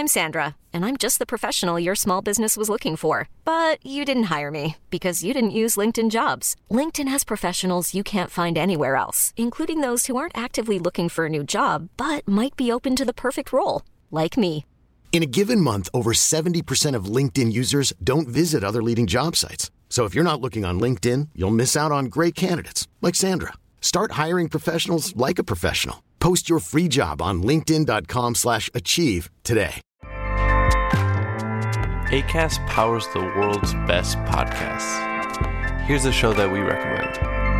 I'm Sandra, and I'm just the professional your small business was looking for. But you didn't hire me because you didn't use LinkedIn Jobs. LinkedIn has professionals you can't find anywhere else, including those who aren't actively looking for a new job, but might be open to the perfect role, like me. In a given month, over 70% of LinkedIn users don't visit other leading job sites. So if you're not looking on LinkedIn, you'll miss out on great candidates like Sandra. Start hiring professionals like a professional. Post your free job on linkedin.com/achieve today. Acast powers the world's best podcasts. Here's a show that we recommend.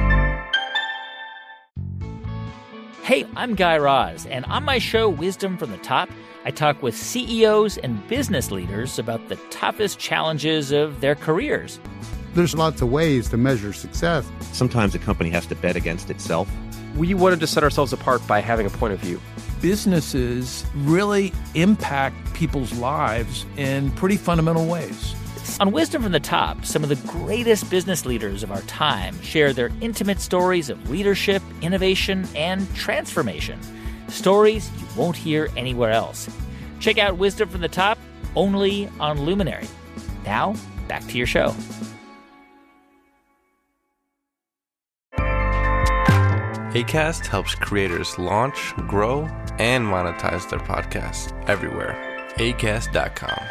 Hey, I'm Guy Raz, and on my show, Wisdom from the Top, I talk with CEOs and business leaders about the toughest challenges of their careers. There's lots of ways to measure success. Sometimes a company has to bet against itself. We wanted to set ourselves apart by having a point of view. Businesses really impact people's lives in pretty fundamental ways. On Wisdom from the Top, some of the greatest business leaders of our time share their intimate stories of leadership, innovation, and transformation. Stories you won't hear anywhere else. Check out Wisdom from the Top, only on Luminary. Now, back to your show. Acast helps creators launch, grow, and monetize their podcasts everywhere. Acast.com.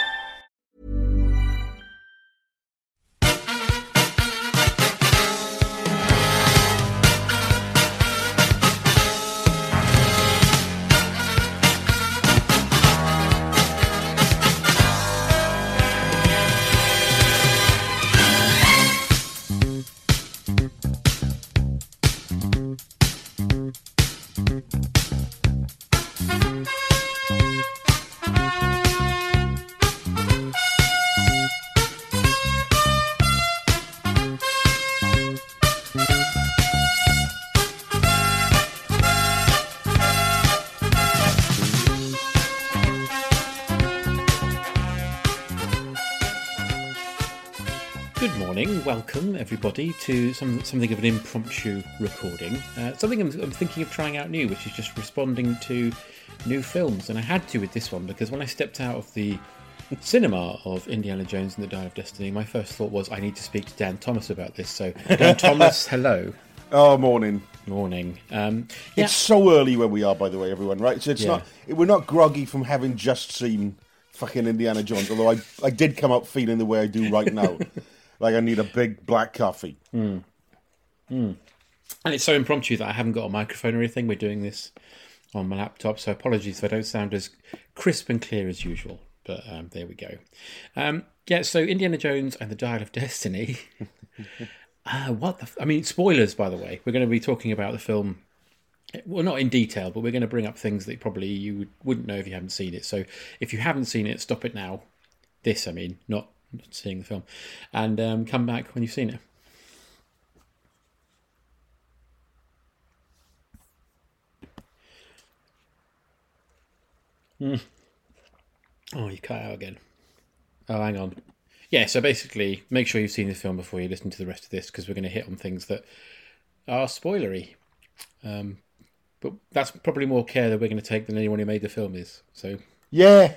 Welcome everybody to something of an impromptu recording. Something I'm thinking of trying out new, which is just responding to new films. And I had to with this one because when I stepped out of the cinema of Indiana Jones and the Dial of Destiny, my first thought was I need to speak to Dan Thomas about this. So Dan Thomas, hello. Oh, morning. Morning. It's so early where we are, by the way, everyone, right? So we're not groggy from having just seen fucking Indiana Jones, although I did come up feeling the way I do right now. Like I need a big black coffee. And it's so impromptu that I haven't got a microphone or anything. We're doing this on my laptop, so apologies if I don't sound as crisp and clear as usual. But there we go. So Indiana Jones and the Dial of Destiny. Spoilers, by the way. We're going to be talking about the film. Well, not in detail, but we're going to bring up things that probably you wouldn't know if you haven't seen it. So if you haven't seen it, stop it now. Not seeing the film, and come back when you've seen it. Oh, you cut out again. Oh, hang on. Yeah, so basically, make sure you've seen the film before you listen to the rest of this, because we're going to hit on things that are spoilery. But that's probably more care that we're going to take than anyone who made the film is. So yeah.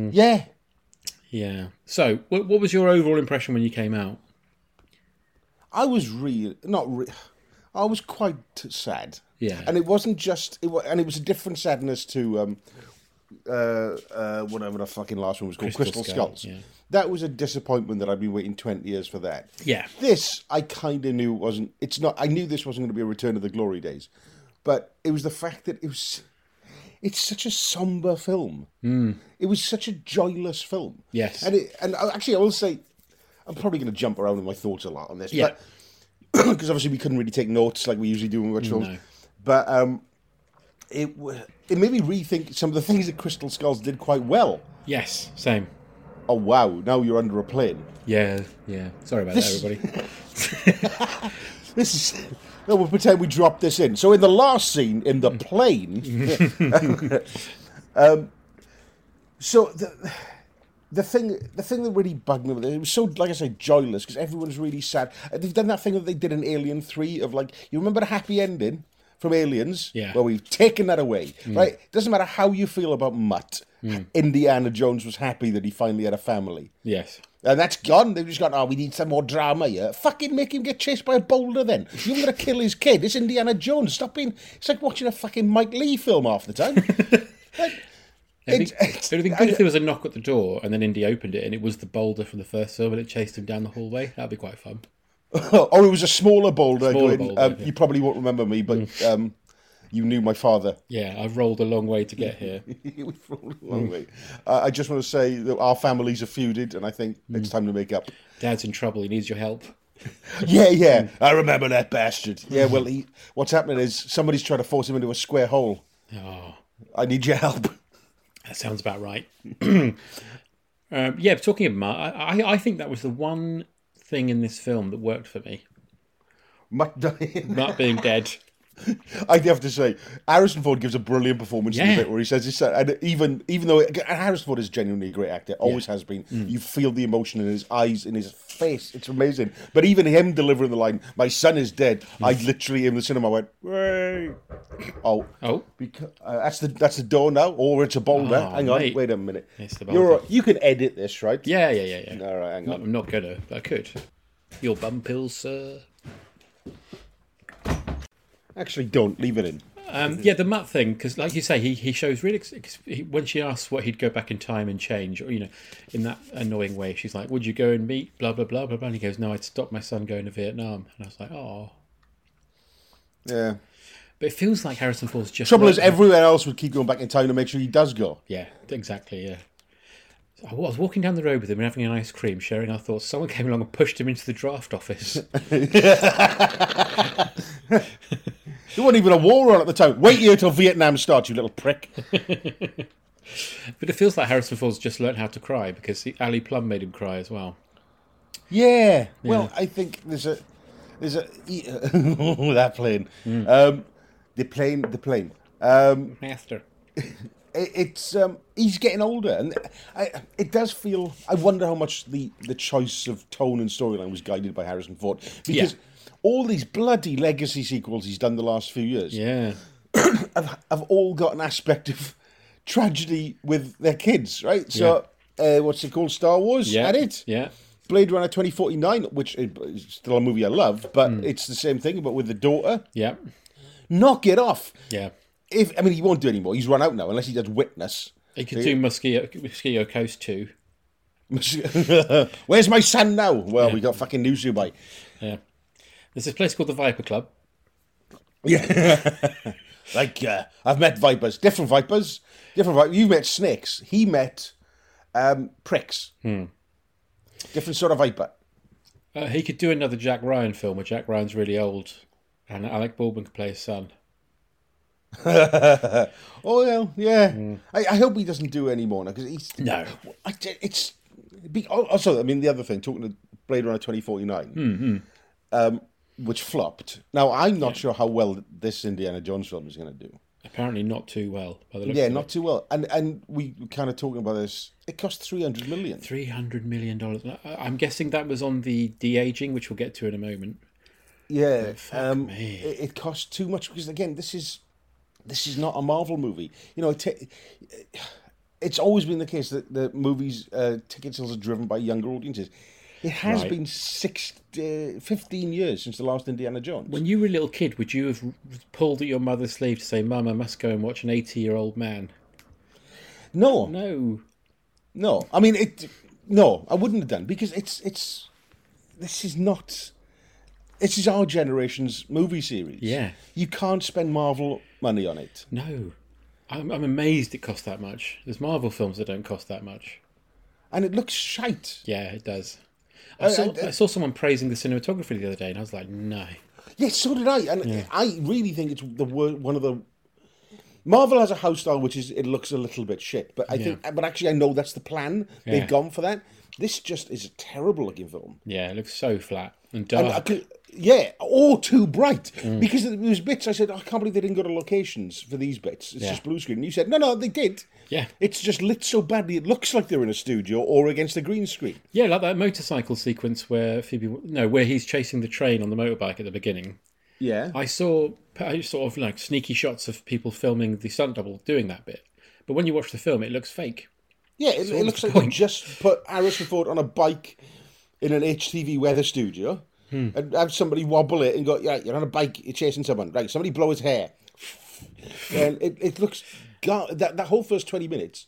So, what was your overall impression when you came out? I was I was quite sad. Yeah, and it wasn't just it was a different sadness to whatever the fucking last one was called, Crystal Skulls. Yeah. That was a disappointment that I'd been waiting 20 years for that. Yeah, this I kind of knew it wasn't. It's not. I knew this wasn't going to be a return of the glory days, but it was the fact that it's such a somber film. It was such a joyless film. Yes. And actually, I will say, I'm probably going to jump around in my thoughts a lot on this. Yeah. But because obviously we couldn't really take notes like we usually do when we watch films. No. But it made me rethink some of the things that Crystal Skulls did quite well. Yes, same. Oh, wow. Now you're under a plane. Yeah. Sorry about that, everybody. This is... No, we'll pretend we dropped this in. So in the last scene, in the plane... so the thing that really bugged me with it was so, like I say, joyless, because everyone's really sad. They've done that thing that they did in Alien 3 of, like... You remember the happy ending from Aliens, Yeah. where we've taken that away, right? Doesn't matter how you feel about Mutt. Indiana Jones was happy that he finally had a family. Yes. And that's gone. They've just gone, oh, we need some more drama here. Fucking make him get chased by a boulder then. You're going to kill his kid. It's Indiana Jones. Stop being... It's like watching a fucking Mike Leigh film half the time. It would have been good if there was a knock at the door and then Indy opened it and it was the boulder from the first film and it chased him down the hallway. That'd be quite fun. Or it was a smaller boulder. Yeah. You probably won't remember me, but you knew my father. Yeah, I've rolled a long way to get here. We've rolled a long way. I just want to say that our families are feuded, and I think it's time to make up. Dad's in trouble. He needs your help. Yeah. I remember that bastard. Yeah, well, what's happening is somebody's trying to force him into a square hole. Oh, I need your help. that sounds about right. Talking of Mutt, I think that was the one thing in this film that worked for me. Mutt dying. Mutt being dead. I have to say, Harrison Ford gives a brilliant performance in the bit where he says, and even though Harrison Ford is genuinely a great actor, always has been, you feel the emotion in his eyes, in his face. It's amazing. But even him delivering the line, "My son is dead," I literally in the cinema went, "Way!" Oh, because that's the door now, or it's a boulder. Hang on, wait a minute. It's the boulder. You can edit this, right? Yeah. All right, hang on. I'm not gonna. I could. Your bum pills, sir. Actually, don't leave it in. The Mutt thing, because like you say, he shows really. When she asks what he'd go back in time and change, or in that annoying way, she's like, "Would you go and meet blah blah blah blah blah?" And he goes, "No, I'd stop my son going to Vietnam." And I was like, "Oh, yeah." But it feels like Harrison Ford's just. Trouble is, everyone else would keep going back in time to make sure he does go. Yeah, exactly. Yeah. I was walking down the road with him and having an ice cream, sharing our thoughts. Someone came along and pushed him into the draft office. There wasn't even a war on at the time. Wait here till Vietnam starts, you little prick. But it feels like Harrison Ford's just learnt how to cry because Ali Plum made him cry as well. Yeah. Well, I think there's a that plane. The plane. Master. It's he's getting older, and it does feel. I wonder how much the choice of tone and storyline was guided by Harrison Ford, because all these bloody legacy sequels he's done the last few years, have all got an aspect of tragedy with their kids, right? So, what's it called? Star Wars had it, Blade Runner 2049, which is still a movie I love, but it's the same thing, but with the daughter. Yeah, knock it off. Yeah. He won't do anymore. He's run out now, unless he does Witness. He could do Mosquito Coast 2. Where's my son now? Well, we got fucking news to buy. Yeah. There's this place called the Viper Club. Yeah. I've met vipers. Different vipers. You've met snakes. He met pricks. Different sort of viper. He could do another Jack Ryan film where Jack Ryan's really old and Alec Baldwin could play his son. Oh well, yeah. I hope he doesn't do it anymore now, because he's it's also. The other thing, talking to Blade Runner 2049, which flopped. Now I'm not sure how well this Indiana Jones film is going to do. Apparently, not too well. By the looks of not too well. And we were kind of talking about this. It cost $300 million. $300 million. I'm guessing that was on the de-aging, which we'll get to in a moment. Yeah, it cost too much because again, this is not a Marvel movie. It's always been the case that the movies ticket sales are driven by younger audiences. It has been 15 years since the last Indiana Jones. When you were a little kid, would you have pulled at your mother's sleeve to say, "Mum, I must go and watch an 80-year-old man"? No. No, I wouldn't have done, because this is our generation's movie series. Yeah. You can't spend Marvel money on it. No. I'm amazed it cost that much. There's Marvel films that don't cost that much. And it looks shite. Yeah, it does. I saw someone praising the cinematography the other day, and I was like, no. Yes, so did I. And I really think it's one of the... Marvel has a house style which it looks a little bit shit, but but actually I know that's the plan. They've gone for that. This just is a terrible looking film. Yeah, it looks so flat and dark. Or too bright. Because there was bits I said, I can't believe they didn't go to locations for these bits. It's just blue screen. And you said, no, they did. Yeah. It's just lit so badly it looks like they're in a studio or against a green screen. Yeah, like that motorcycle sequence where he's chasing the train on the motorbike at the beginning. Yeah. I saw sort of like sneaky shots of people filming the stunt double doing that bit. But when you watch the film, it looks fake. Yeah, it looks like they just put Harrison Ford on a bike in an HTV weather studio and have somebody wobble it and go, yeah, you're on a bike, you're chasing someone. Right, somebody blow his hair. And it looks... That whole first 20 minutes,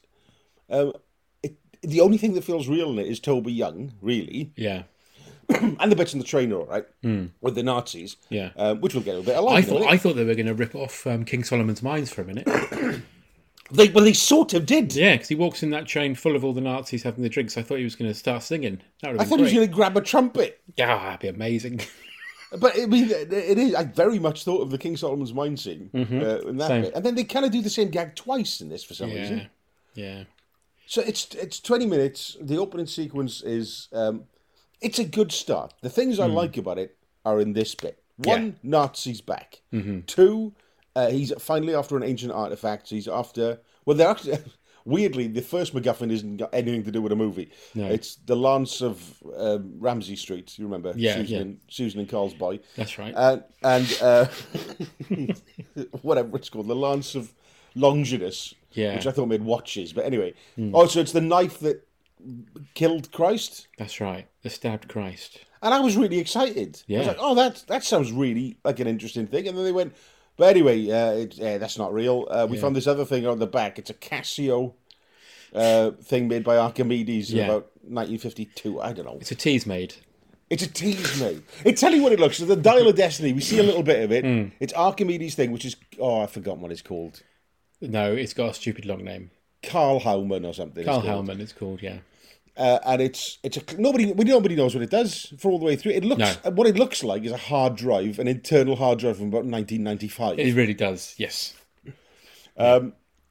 the only thing that feels real in it is Toby Young, really. Yeah. And the bits in the train, all right, with the Nazis. Yeah. Which we'll get a bit along. I thought they were going to rip off King Solomon's Mines for a minute. They sort of did. Yeah, because he walks in that train full of all the Nazis having the drinks. I thought he was going to start singing. I thought he was going to grab a trumpet. Yeah, that'd be amazing. But I mean, it is. I very much thought of the King Solomon's Mines scene in that bit, and then they kind of do the same gag twice in this for some reason. Yeah. So it's 20 minutes. The opening sequence is it's a good start. The things I like about it are in this bit. One, Nazi's back. Two, he's finally after an ancient artifact. He's after... Well, they're actually... Weirdly, the first MacGuffin isn't got anything to do with a movie. No. It's the lance of Ramsey Street. You remember? Susan and Carl's boy. That's right. And whatever it's called. The lance of Longinus. Yeah. Which I thought made watches. But anyway. Oh, so it's the knife that killed Christ? That's right. The stabbed Christ. And I was really excited. Yeah. I was like, oh, that sounds really like an interesting thing. And then they went... But anyway, that's not real. We found this other thing on the back. It's a Casio thing made by Archimedes in about 1952. I don't know. It's a tease made. It's a tease made. It's tell you what it looks like. The Dial of Destiny, we see a little bit of it. It's Archimedes' thing, which is... Oh, I've forgotten what it's called. No, it's got a stupid long name. Carl Howman or something. Carl Howman, it's called, yeah. And it's nobody knows what it does for all the way through. It looks what it looks like is a hard drive, an internal hard drive from about 1995. It really does, yes. But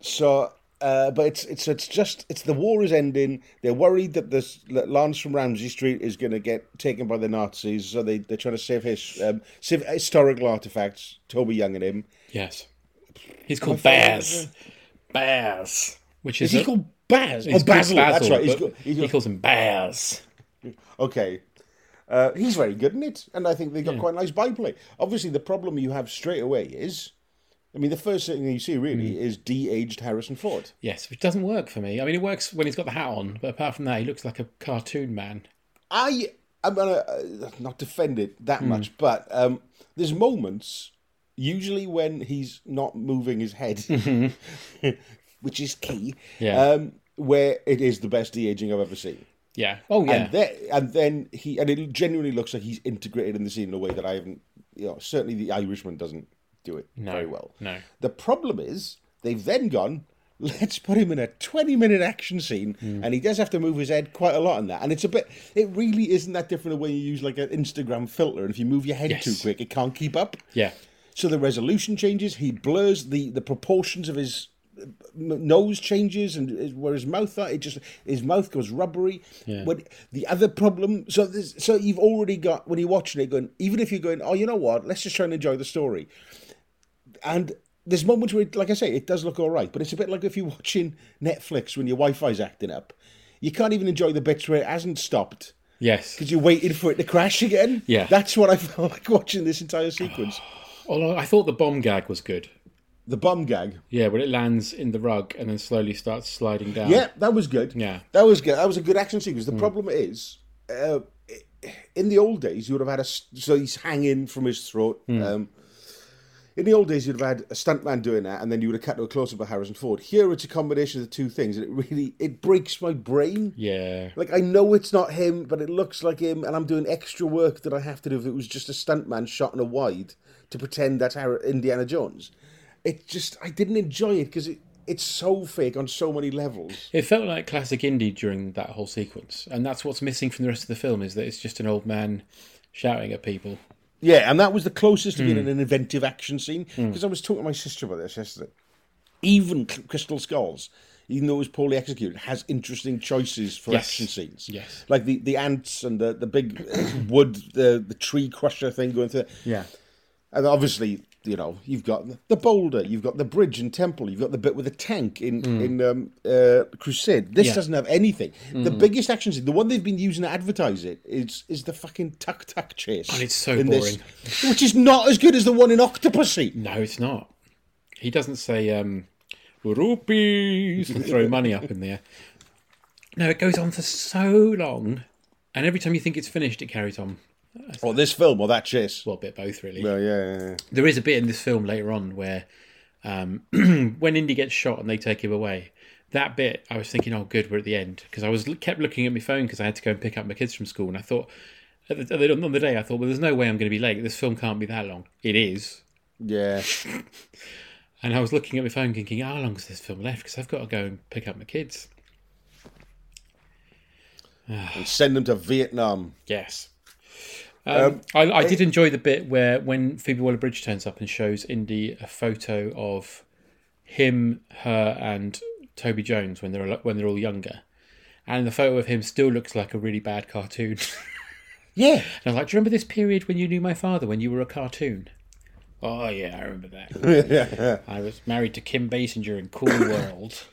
it's the war is ending. They're worried that this Lance from Ramsey Street is going to get taken by the Nazis, so they're trying to save historical artifacts. Toby Young and him. Yes, he's called Baz. Baz, which is he called Baz? Oh, Basil. That's right. He calls him Baz. Okay. He's very good in it, and I think they got quite a nice byplay. Obviously, the problem you have straight away is, I mean, the first thing you see really is de-aged Harrison Ford. Yes, which doesn't work for me. I mean, it works when he's got the hat on, but apart from that, he looks like a cartoon man. I'm going to not defend it that much, but there's moments, usually when he's not moving his head, which is key, where it is the best de-aging I've ever seen. Yeah. Oh, yeah. And then it genuinely looks like he's integrated in the scene in a way that I haven't, certainly The Irishman doesn't do it very well. No. The problem is, they've then gone, let's put him in a 20-minute action scene, and he does have to move his head quite a lot in that. And it really isn't that different when you use like an Instagram filter, and if you move your head too quick, it can't keep up. Yeah. So the resolution changes, he blurs the proportions of his nose changes, and where his mouth are, his mouth goes rubbery. Yeah. But the other problem, so you've already got, when you're watching it, going, even if you're going, oh, you know what, let's just try and enjoy the story. And there's moments where, like I say, it does look all right, but it's a bit like if you're watching Netflix when your Wi-Fi's acting up. You can't even enjoy the bits where it hasn't stopped. Yes. Because you're waiting for it to crash again. Yeah. That's what I felt like watching this entire sequence. Although I thought the bomb gag was good. The bomb gag? Yeah, when it lands in the rug and then slowly starts sliding down. Yeah, that was good. Yeah. That was good. That was a good action sequence. The problem is, in the old days, you would have had so he's hanging from his throat. In the old days, you'd have had a stuntman doing that, and then you would have cut to a close-up of Harrison Ford. Here, it's a combination of the two things, and it breaks my brain. Yeah. Like, I know it's not him, but it looks like him, and I'm doing extra work that I have to do if it was just a stuntman shot in a wide to pretend that's Indiana Jones. I didn't enjoy it because it's so fake on so many levels. It felt like classic indie during that whole sequence, and that's what's missing from the rest of the film, is that it's just an old man shouting at people. Yeah, and that was the closest to being an inventive action scene, because I was talking to my sister about this yesterday. Even Crystal Skulls, even though it was poorly executed, has interesting choices for action scenes. Yes. Like the ants and the big wood, the tree crusher thing going through. Yeah. And obviously, you know, you've got the boulder, you've got the bridge in Temple, you've got the bit with the tank in Crusade. This doesn't have anything. The biggest action scene, the one they've been using to advertise it, is the fucking tuk-tuk chase. And it's so boring. Which is not as good as the one in Octopussy. No, it's not. He doesn't say, rupees, and throw money up in the air. No, it goes on for so long, and every time you think it's finished, it carries on. Or this film, or that chase. Well, a bit both, really. Well, yeah. There is a bit in this film later on where when Indy gets shot and they take him away, that bit, I was thinking, oh, good, we're at the end. Because I kept looking at my phone because I had to go and pick up my kids from school. And I thought, on the day, I thought, well, there's no way I'm going to be late. This film can't be that long. It is. Yeah. And I was looking at my phone thinking, how long is this film left? Because I've got to go and pick up my kids. And send them to Vietnam. Yes. I did enjoy the bit where when Phoebe Waller-Bridge turns up and shows Indy a photo of him, her, and Toby Jones when they're all younger, and the photo of him still looks like a really bad cartoon. Yeah. And I was like, do you remember this period when you knew my father when you were a cartoon? Oh yeah, I remember that. I was married to Kim Basinger in Cool World.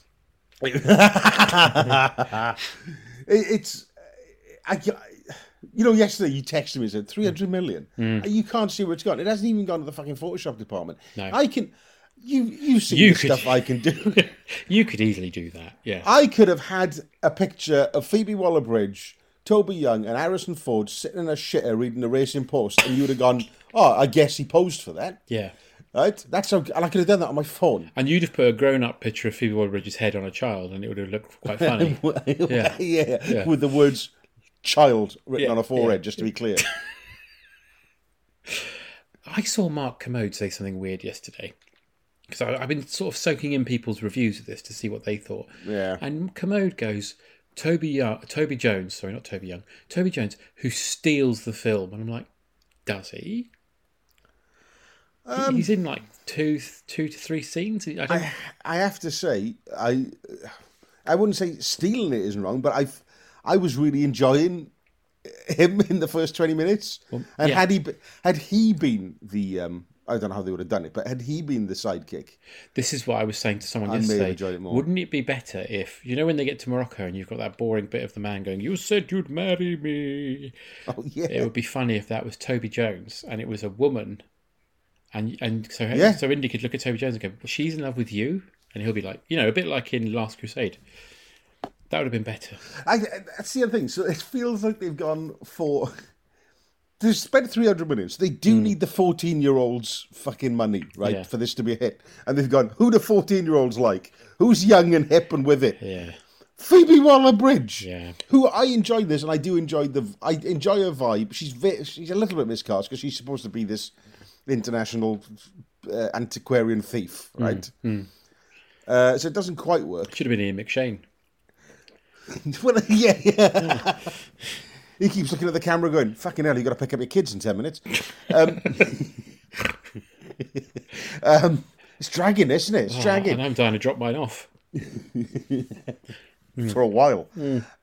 You know, yesterday you texted me and said 300 million. You can't see where it's gone. It hasn't even gone to the fucking Photoshop department. No. I can. You've seen the stuff I can do. You could easily do that. Yeah. I could have had a picture of Phoebe Waller-Bridge, Toby Young, and Harrison Ford sitting in a shitter reading the Racing Post, and you would have gone, "Oh, I guess he posed for that." Yeah. Right. That's how, and I could have done that on my phone. And you'd have put a grown-up picture of Phoebe Waller-Bridge's head on a child, and it would have looked quite funny. yeah. With the words "child" written on a forehead, just to be clear. I saw Mark Commode say something weird yesterday. Because I've been sort of soaking in people's reviews of this to see what they thought. Yeah. And Commode goes, Toby Jones, who steals the film. And I'm like, does he? He's in like two to three scenes. I have to say, I wouldn't say stealing it isn't wrong, but I was really enjoying him in the first 20 minutes. Well, and had he been the I don't know how they would have done it, but had he been the sidekick? This is what I was saying to someone yesterday. I may have enjoyed it more. Wouldn't it be better if, you know, when they get to Morocco and you've got that boring bit of the man going, "You said you'd marry me." Oh yeah. It would be funny if that was Toby Jones and it was a woman, and so Indy could look at Toby Jones and go, "Well, she's in love with you," and he'll be like, you know, a bit like in Last Crusade. That would have been better. That's the other thing. So it feels like they've gone for. They've spent 300 million, so they do need the 14-year-olds' fucking money, right, for this to be a hit. And they've gone, who do 14-year-olds like? Who's young and hip and with it? Yeah. Phoebe Waller-Bridge. Yeah. Who I enjoy this, and I enjoy her vibe. She's a little bit miscast because she's supposed to be this international antiquarian thief, right? So it doesn't quite work. Should have been Ian McShane. Well, yeah. He keeps looking at the camera going, fucking hell, you got to pick up your kids in 10 minutes. It's dragging, isn't it? It's dragging. And I'm dying to drop mine off. For a while.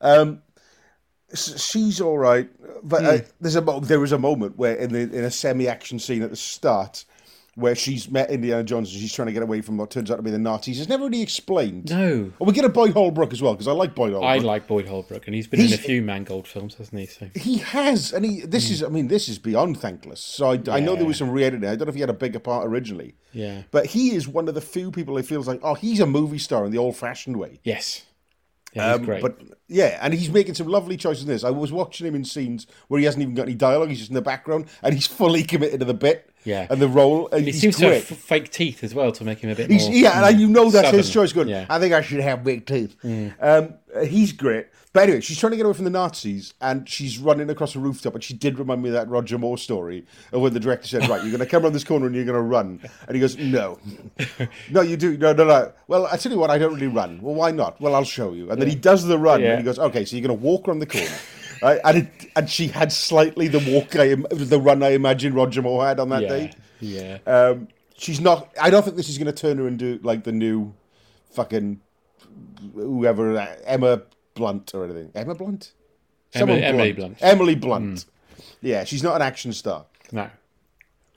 She's all right. But there is a moment where in a semi-action scene at the start where she's met Indiana Jones and she's trying to get away from what turns out to be the Nazis. It's never really explained. No. Well, we get a Boyd Holbrook as well, because I like Boyd Holbrook. I like Boyd Holbrook, and he's been in a few Mangold films, hasn't he? So. He has, and this is beyond thankless. So I know there was some re-editing. I don't know if he had a bigger part originally. Yeah. But he is one of the few people who feels like, he's a movie star in the old-fashioned way. Yes. Yeah, he's great. But yeah, and he's making some lovely choices in this. I was watching him in scenes where he hasn't even got any dialogue. He's just in the background, and he's fully committed to the bit and the role. And he seems to have fake teeth as well to make him a bit more. Yeah, and you know that's southern. His choice. Good. Yeah. I think I should have big teeth. He's great. But anyway, she's trying to get away from the Nazis, and she's running across a rooftop, and she did remind me of that Roger Moore story of when the director said, right, you're going to come around this corner and you're going to run. And he goes, no. No, you do. No. Well, I tell you what, I don't really run. Well, why not? Well, I'll show you. And then he does the run, and he goes, okay, so you're going to walk around the corner. Right? And she had slightly the run I imagine Roger Moore had on that day. Yeah. She's not, I don't think this is going to turn her into like the new fucking whoever, Emma Blunt or anything. Emma Blunt? Emily Blunt. Emily Blunt. Yeah, she's not an action star. No.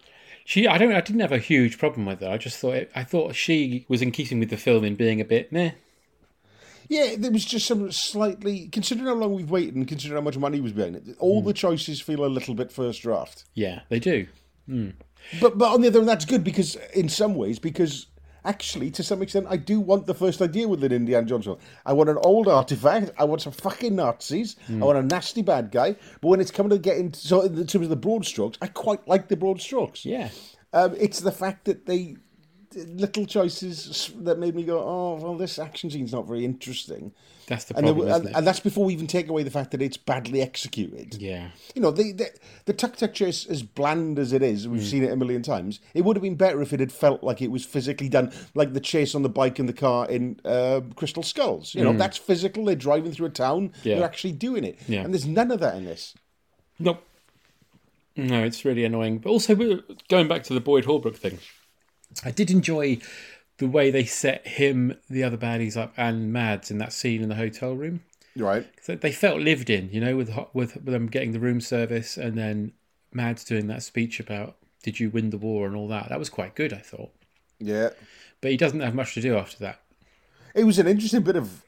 I didn't have a huge problem with her. I thought she was in keeping with the film in being a bit meh. Yeah, there was just some slightly, considering how long we've waited and considering how much money was behind it, all the choices feel a little bit first draft. Yeah, they do. Mm. But on the other hand, that's good because in some ways, because actually, to some extent, I do want the first idea with an Indiana Jones film. I want an old artifact. I want some fucking Nazis. I want a nasty bad guy. But when it's coming to get into, so in terms of the broad strokes, I quite like the broad strokes. Yeah. It's the fact that they little choices that made me go, oh, well, this action scene's not very interesting. That's the problem, isn't it? And that's before we even take away the fact that it's badly executed. Yeah. You know, the tuk-tuk chase, as bland as it is, we've seen it a million times, it would have been better if it had felt like it was physically done, like the chase on the bike and the car in Crystal Skulls. You know, that's physical, they're driving through a town, they're actually doing it. Yeah. And there's none of that in this. Nope. No, it's really annoying. But also, going back to the Boyd Holbrook thing, I did enjoy the way they set him, the other baddies up, and Mads in that scene in the hotel room. Right. They felt lived in, you know, with them getting the room service and then Mads doing that speech about, did you win the war and all that. That was quite good, I thought. Yeah. But he doesn't have much to do after that. It was an interesting bit of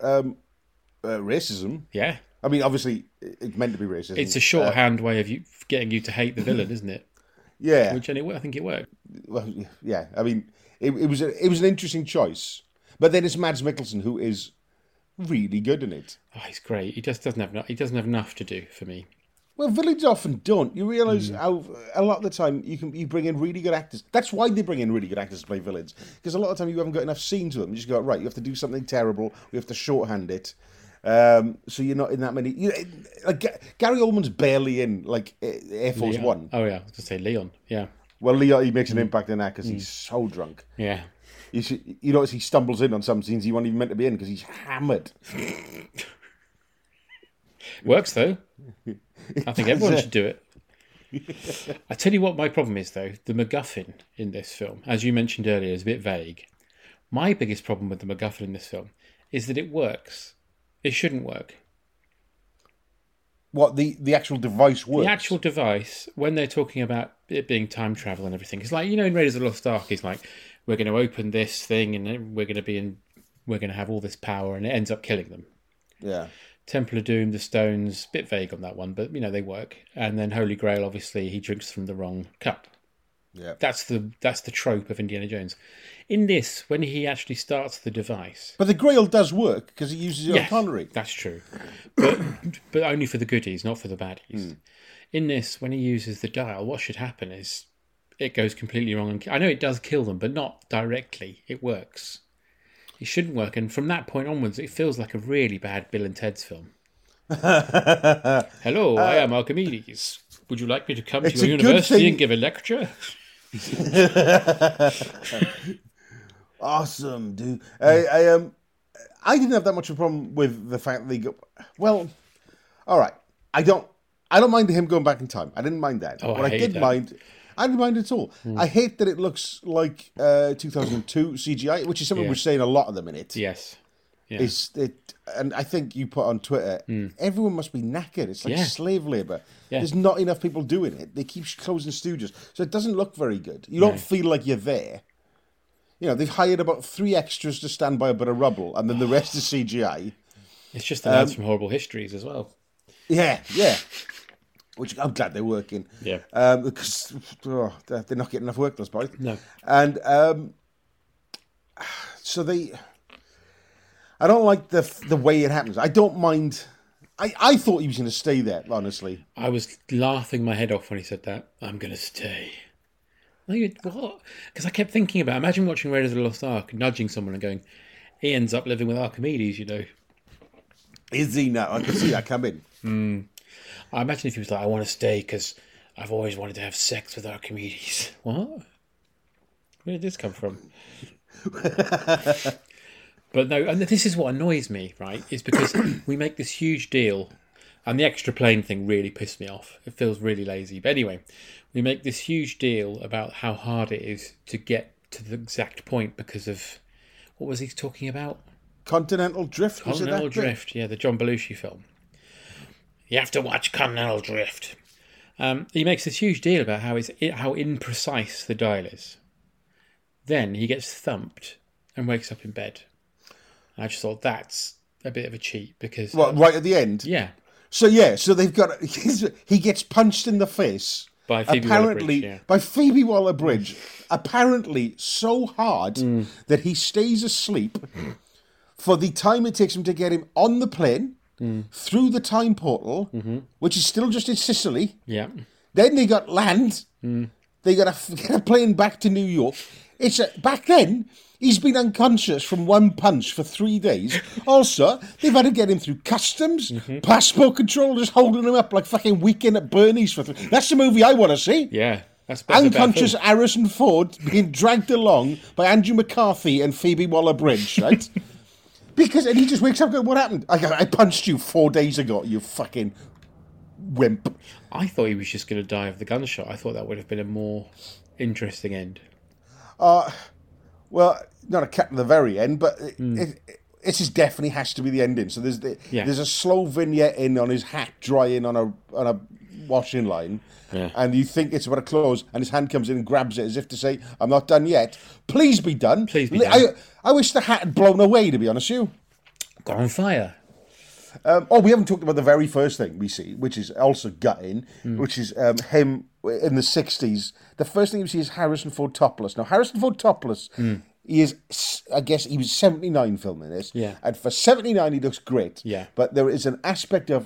racism. Yeah. I mean, obviously, it's meant to be racism. It's a shorthand way of getting you to hate the villain, isn't it? Yeah. Which, anyway, I think it worked. Well, yeah. I mean, it was an interesting choice. But then it's Mads Mikkelsen, who is really good in it. Oh, he's great. He just doesn't have enough to do for me. Well, villains often don't. You realise how a lot of the time you bring in really good actors. That's why they bring in really good actors to play villains. Because a lot of the time you haven't got enough scenes with them. You just go, right, you have to do something terrible. We have to shorthand it. So you're not in that many. Like Gary Oldman's barely in like Air Force Leon. One. Oh yeah, I was going to say Leon. Yeah. Well, Leon, he makes an impact in that because he's so drunk. Yeah. You notice he stumbles in on some scenes he wasn't even meant to be in because he's hammered. Works though. I think everyone should do it. I tell you what my problem is though, the MacGuffin in this film, as you mentioned earlier, is a bit vague. My biggest problem with the MacGuffin in this film is that it works. It shouldn't work. What, the actual device works? The actual device, when they're talking about it being time travel and everything, it's like, you know, in Raiders of the Lost Ark, it's like, we're going to open this thing and we're going to have all this power, and it ends up killing them. Yeah. Temple of Doom, the stones, bit vague on that one, but, you know, they work. And then Holy Grail, obviously, he drinks from the wrong cup. Yeah. That's the trope of Indiana Jones. In this, when he actually starts the device... But the Grail does work, because he uses it on Connery. That's true. But only for the goodies, not for the baddies. In this, when he uses the dial, what should happen is it goes completely wrong. And I know it does kill them, but not directly. It works. It shouldn't work. And from that point onwards, it feels like a really bad Bill and Ted's film. Hello, I am Archimedes. Would you like me to come to your university and give a lecture? Awesome, dude. I didn't have that much of a problem with the fact that they go. Well, all right. I don't mind him going back in time. I didn't mind that. Oh, but I didn't mind it at all. I hate that it looks like 2002 CGI, which is something we're saying a lot of them in it. Yes. Yeah. And I think you put on Twitter, everyone must be knackered. It's like slave labour. Yeah. There's not enough people doing it. They keep closing studios. So it doesn't look very good. You don't feel like you're there. You know, they've hired about 3 extras to stand by a bit of rubble, and then the rest is CGI. It's just the lads from Horrible Histories as well. Yeah, yeah. Which I'm glad they're working. Yeah. Because they're not getting enough work, those boys. No. And so I don't like the way it happens. I don't mind. I thought he was going to stay there, honestly. I was laughing my head off when he said that. I'm going to stay. Like, what? Because I kept thinking about, imagine watching Raiders of the Lost Ark, nudging someone and going, he ends up living with Archimedes, you know. Is he now? I can see that coming. I imagine if he was like, I want to stay because I've always wanted to have sex with Archimedes. What? Where did this come from? But no, and this is what annoys me, right? Is because we make this huge deal, and the extra plane thing really pissed me off. It feels really lazy. But anyway, we make this huge deal about how hard it is to get to the exact point because of, what was he talking about? Continental Drift? Continental Drift, yeah, the John Belushi film. You have to watch Continental Drift. He makes this huge deal about how imprecise the dial is. Then he gets thumped and wakes up in bed. I just thought that's a bit of a cheat because... Well, right at the end? Yeah. So they've got... He gets punched in the face. By Phoebe Waller-Bridge, yeah. By Phoebe Waller-Bridge. Apparently so hard that he stays asleep for the time it takes him to get him on the plane, through the time portal, which is still just in Sicily. Yeah. Then they got land. They got to get a plane back to New York. Back then, he's been unconscious from one punch for 3 days. Also, they've had to get him through customs, passport control, just holding him up like fucking Weekend at Bernie's. That's the movie I want to see. Yeah. That's unconscious Harrison Ford being dragged along by Andrew McCarthy and Phoebe Waller-Bridge, right? And he just wakes up going, what happened? I punched you 4 days ago, you fucking wimp. I thought he was just going to die of the gunshot. I thought that would have been a more interesting end. Well, not a cut to the very end, but it just definitely has to be the ending. So there's a slow vignette in on his hat drying on a washing line, and you think it's about to close, and his hand comes in and grabs it as if to say, "I'm not done yet. Please be done." Please be done. I wish the hat had blown away, to be honest with you. Got on fire. We haven't talked about the very first thing we see, which is also gutting, which is him in the 60s. The first thing you see is Harrison Ford topless. Now, Harrison Ford topless, he is, I guess, he was 79 filming this. Yeah. And for 79, he looks great. Yeah. But there is an aspect of...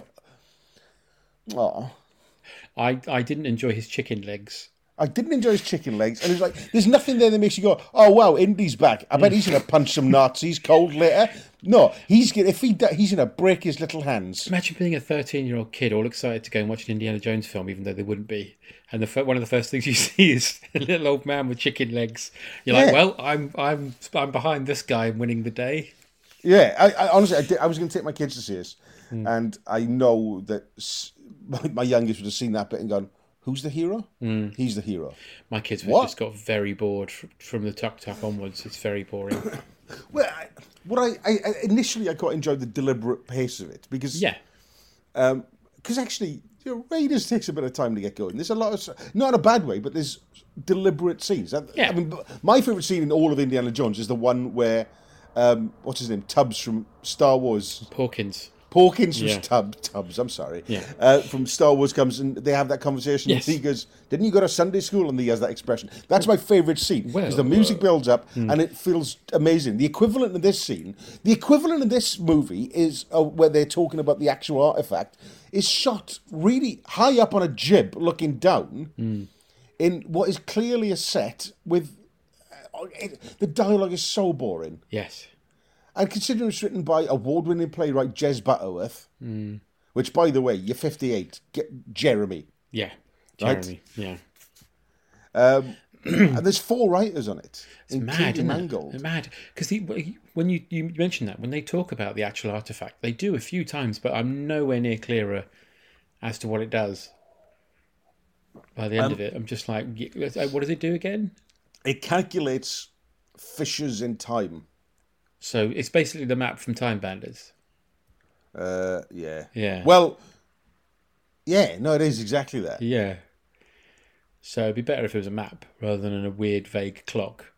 I didn't enjoy his chicken legs. I didn't enjoy his chicken legs, and it's like there's nothing there that makes you go, "Oh wow, Indy's back." I bet he's gonna punch some Nazis cold later. No, he's gonna break his little hands. Imagine being a 13-year-old kid all excited to go and watch an Indiana Jones film, even though they wouldn't be. And one of the first things you see is a little old man with chicken legs. You're like, "Well, I'm behind this guy winning the day." Yeah, I honestly, I was going to take my kids to see this, and I know that my youngest would have seen that bit and gone, "Who's the hero? He's the hero." My kids would have just got very bored from the tuk-tuk onwards. It's very boring. Well, initially I quite enjoyed the deliberate pace of it because actually, Raiders takes a bit of time to get going. There's a lot of, not in a bad way, but there's deliberate scenes. I mean, my favourite scene in all of Indiana Jones is the one where what's his name, Tubbs from Star Wars, Porkins from Tubbs, I'm sorry. Yeah. From Star Wars comes and they have that conversation. Yes. He goes, "Didn't you go to Sunday school?" And he has that expression. That's my favourite scene because the music builds up and it feels amazing. The equivalent of this movie is where they're talking about the actual artifact, is shot really high up on a jib looking down in what is clearly a set with... the dialogue is so boring. Yes. And considering it's written by award-winning playwright Jez Butterworth, which, by the way, you're 58, Jeremy. Yeah, Jeremy, right? Yeah. And there's 4 writers on it. It's mad, isn't Mangold. It's mad. Because when you mention that, when they talk about the actual artifact, they do a few times, but I'm nowhere near clearer as to what it does. By the end of it, I'm just like, what does it do again? It calculates fissures in time. So it's basically the map from Time Bandits. Yeah. Yeah. Well, yeah, no, it is exactly that. Yeah. So it'd be better if it was a map rather than a weird, vague clock.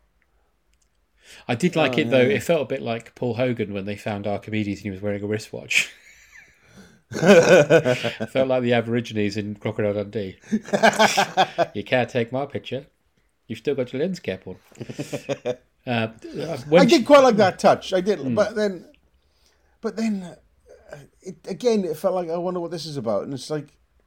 I did like it, though. It felt a bit like Paul Hogan when they found Archimedes and he was wearing a wristwatch. Felt like the Aborigines in Crocodile Dundee. You can't take my picture. You've still got your lens cap on. I did quite like that touch. I did, but then, it felt like, I wonder what this is about, and it's like,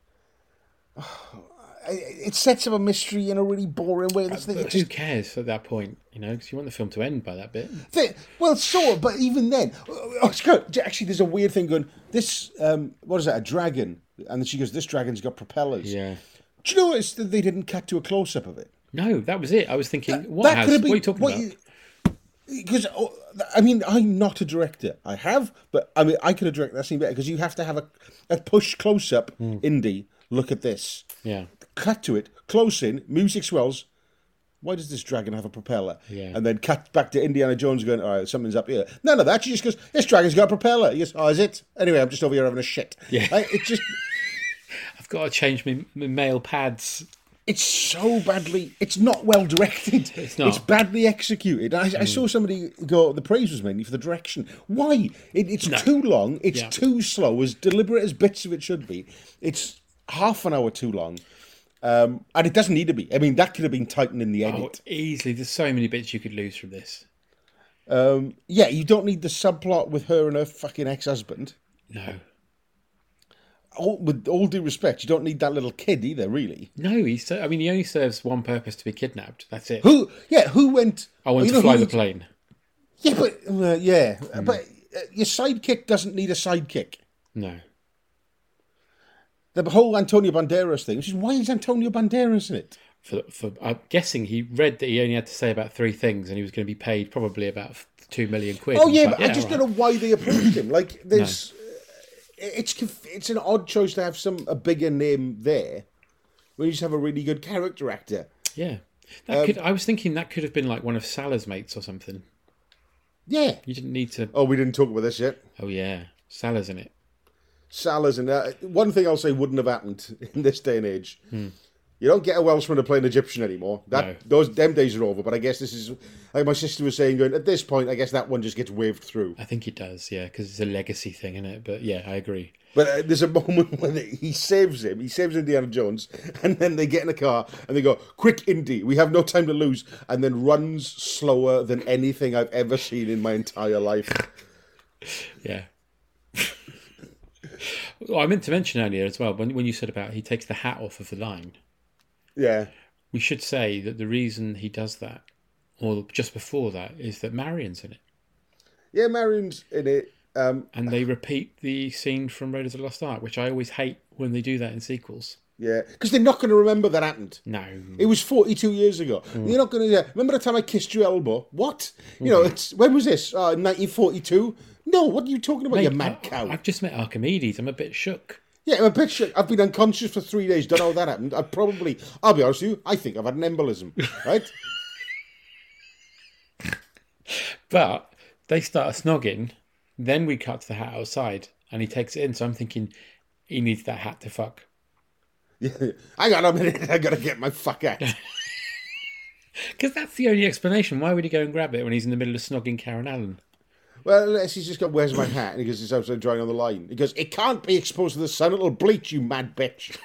it sets up a mystery in a really boring way. Who cares at that point? Because you want the film to end by that bit. Well, sort of, but even then, it's good. Actually, there's a weird thing going. This, what is that? A dragon, and then she goes, "This dragon's got propellers." Yeah. Do you notice that they didn't cut to a close up of it? No, that was it. I was thinking, what are you talking about? Because, I mean, I'm not a director. I have, but I mean, I could have directed that scene better because you have to have a push close up. Indy, look at this. Yeah. Cut to it, close in, music swells. Why does this dragon have a propeller? Yeah. And then cut back to Indiana Jones going, all right, something's up here. None of that. She just goes, this dragon's got a propeller. He goes, oh, is it? Anyway, I'm just over here having a shit. Yeah. It just... I've got to change my male pads. It's so badly. It's not well directed. It's not. It's badly executed. I saw somebody go, the praise was mainly for the direction. Why? It's too long. It's too slow. As deliberate as bits of it should be. It's half an hour too long. And it doesn't need to be. I mean, that could have been tightened in the edit. Easily. There's so many bits you could lose from this. Yeah, you don't need the subplot with her and her fucking ex-husband. No. With all due respect, you don't need that little kid either, really. No, he only serves one purpose, to be kidnapped. That's it. Who went... I want to fly the plane. Yeah, but but your sidekick doesn't need a sidekick. No. The whole Antonio Banderas thing, which is, why is Antonio Banderas in it? For I'm guessing he read that he only had to say about 3 things, and he was going to be paid probably about 2 million quid. Oh yeah, but I just don't know why they approached him. Like, there's... No. It's an odd choice to have a bigger name there when you just have a really good character actor. Yeah. I was thinking that could have been like one of Salah's mates or something. Yeah. You didn't need to... Oh, we didn't talk about this yet? Oh, yeah. Salah's in it. Salah's in it. One thing I'll say wouldn't have happened in this day and age. You don't get a Welshman to play an Egyptian anymore. Them days are over, but I guess this is... Like my sister was saying, at this point, I guess that one just gets waved through. I think it does, yeah, because it's a legacy thing, isn't it? But yeah, I agree. But there's a moment when he saves him. He saves Indiana Jones, and then they get in a car and they go, "Quick, Indy, we have no time to lose," and then runs slower than anything I've ever seen in my entire life. Yeah. Well, I meant to mention earlier as well, when you said about he takes the hat off of the line. Yeah. We should say that the reason he does that, or just before that, is that Marion's in it. Yeah, Marion's in it. And they repeat the scene from Raiders of the Lost Ark, which I always hate when they do that in sequels. Yeah, because they're not going to remember that happened. No. It was 42 years ago. You're not going to... remember the time I kissed your elbow? What? You know, when was this? 1942? No, what are you talking about, you mad cow? I've just met Archimedes. I'm a bit shook. Yeah, I'm a bit shook. I've been unconscious for 3 days. Don't know how that happened. I'll be honest with you, I think I've had an embolism, right? But they start snogging... Then we cut to the hat outside, and he takes it in. So I'm thinking he needs that hat to fuck. Yeah. Hang on a minute, I gotta get my fuck out. Because that's the only explanation. Why would he go and grab it when he's in the middle of snogging Karen Allen? Well, unless he's just got, "Where's my hat?" And he goes, "It's outside drying on the line." He goes, "It can't be exposed to the sun. It'll bleach, you mad bitch."